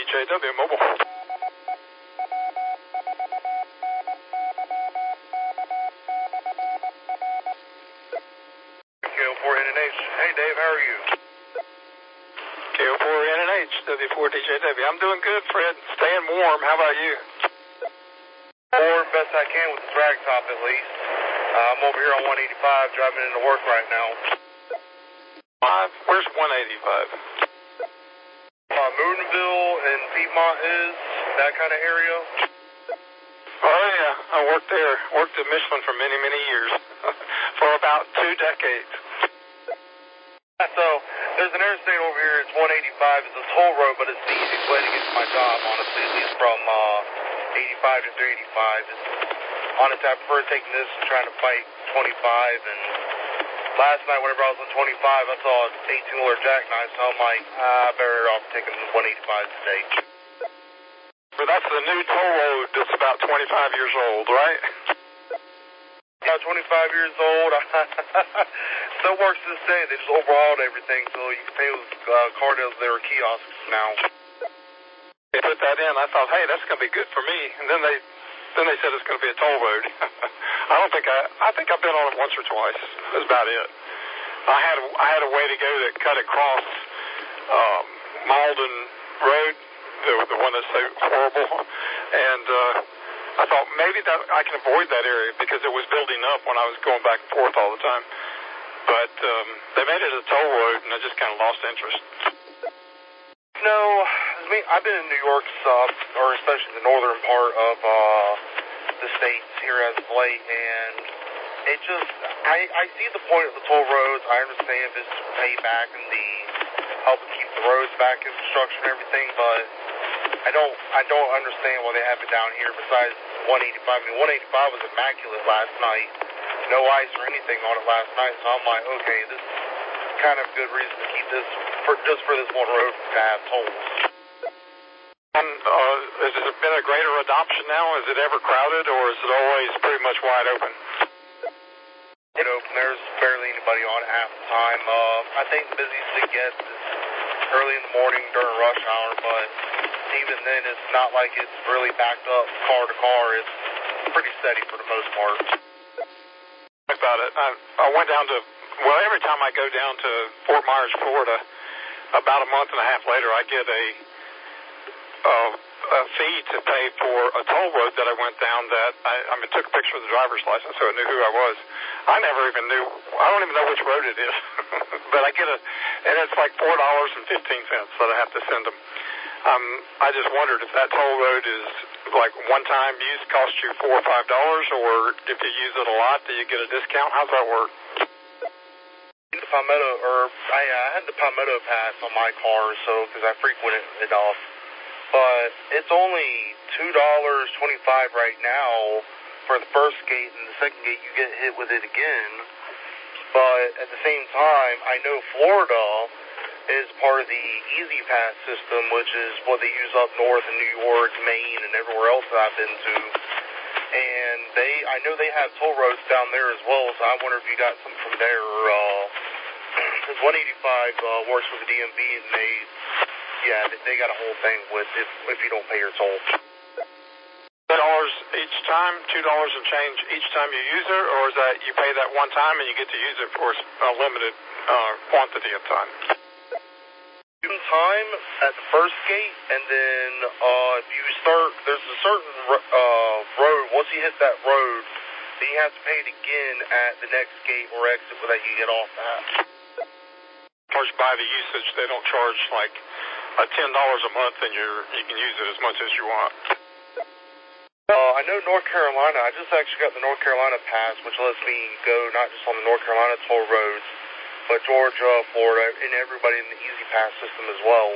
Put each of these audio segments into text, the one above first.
4TJW Mobile. KO4NNH. Hey, Dave, how are you? KO4NNH, W4TJW. I'm doing good, Fred. Staying warm. How about you? Warm best I can with the drag top, at least. I'm over here on 185 driving into work right now. Where's 185? Moonville and Piedmont is, that kind of area. Oh, yeah. I worked there. Worked at Michelin for many, many years. For about 2 decades. So, there's an interstate over here. It's 185. It's a toll road, but it's the easiest way to get to my job, honestly, at least from 85 to 385. Honestly, I prefer taking this and trying to fight 25. And last night, whenever I was on 25, I saw an 18-wheeler jackknife, so I'm like, better off taking 185 today. But that's the new toll road that's about 25 years old, right? Yeah, 25 years old. Still works to this day. They just overhauled everything, so you can pay with car deals. They were kiosks now. They put that in. I thought, hey, that's going to be good for me. And then they said it's going to be a toll road. I think I've been on it once or twice. That's about it. I had a way to go that cut across Malden Road, the one that's so horrible, and I thought maybe that I can avoid that area because it was building up when I was going back and forth all the time. But they made it a toll road, and I just kind of lost interest. No, I mean, I've been in New York, or especially the northern part of the states here as of late, and it just, I see the point of the toll roads. I understand this payback and the helping keep the roads back in construction and everything, but I don't understand why they have it down here besides 185. I mean, 185 was immaculate last night. No ice or anything on it last night, so I'm like, okay, this is kind of a good reason to keep this, just for this one road to have tolls. And has it been a greater adoption now? Is it ever crowded, or is it always pretty much wide open? There's barely anybody on it half the time. I think the busiest it gets is early in the morning during rush hour, but even then it's not like it's really backed up car to car. It's pretty steady for the most part. About it. I went down to, every time I go down to Fort Myers, Florida, about a month and a half later, I get a fee to pay for a toll road that I went down that I took a picture of the driver's license so I knew who I was. I never even knew, I don't even know which road it is. But I get and it's like $4.15 that I have to send them. I just wondered if that toll road is like one-time use costs you $4 or $5, or if you use it a lot, do you get a discount? How's that work? The Palmetto, I had the Palmetto Pass on my car, so because I frequent it off. But it's only $2.25 right now for the first gate, and the second gate you get hit with it again. But at the same time, I know Florida is part of the Easy Pass system, which is what they use up north in New York, Maine, and everywhere else that I've been to. And I know they have toll roads down there as well, so I wonder if you got some from there. Because 185 works with the DMV, and they got a whole thing with if you don't pay your toll. $2 each time, $2 and change each time you use it, or is that you pay that one time and you get to use it for a limited quantity of time? Time at the first gate, and then if you start, there's a certain road. Once you hit that road, then you have to pay it again at the next gate or exit that you get off at. Charged by the usage, they don't charge like $10 a month, and you can use it as much as you want. I know North Carolina. I just actually got the North Carolina pass, which lets me go not just on the North Carolina toll roads, but Georgia, Florida, and everybody in the Easy Pass system as well.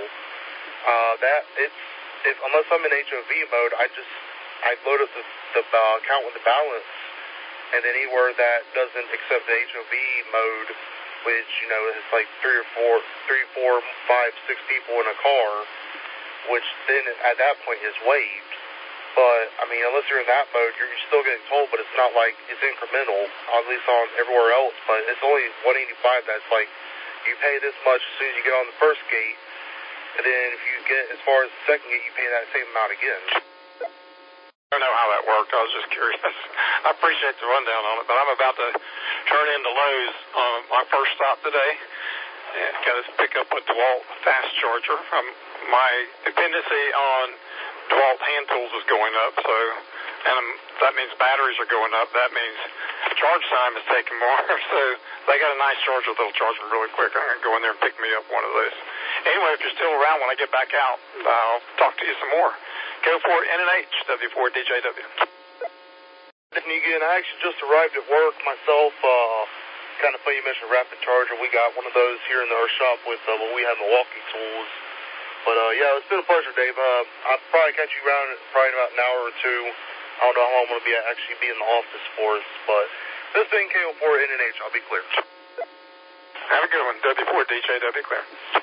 Unless I'm in HOV mode, I load up the account with the balance, and then anywhere that doesn't accept the HOV mode, which is like 3, 4, 5, 6 people in a car, which then at that point is waived. But, I mean, unless you're in that mode, you're still getting told, but it's not like it's incremental, at least on everywhere else. But it's only 185 that's like, you pay this much as soon as you get on the first gate, And then if you get as far as the second gate, you pay that same amount again. I don't know how that worked. I was just curious. I appreciate the rundown on it, but I'm about to turn into Lowe's on my first stop today. Got to pick up a DeWalt fast charger. My dependency on DeWalt hand tools is going up, so that means batteries are going up. That means charge time is taking more. So they got a nice charger that'll charge them really quick. I'm going to go in there and pick me up one of those. Anyway, if you're still around when I get back out, I'll talk to you some more. Go for it, NNH, W4DJW. Negan, I actually just arrived at work myself. Kind of funny you mentioned rapid charger. We got one of those here in our shop with what we have Milwaukee tools. But yeah, it's been a pleasure, Dave. I'll probably catch you around probably in about an hour or two. I don't know how long I'm going to actually be in the office for us, but this thing KO4 NNH, I'll be clear. Have a good one, W4DJW, clear.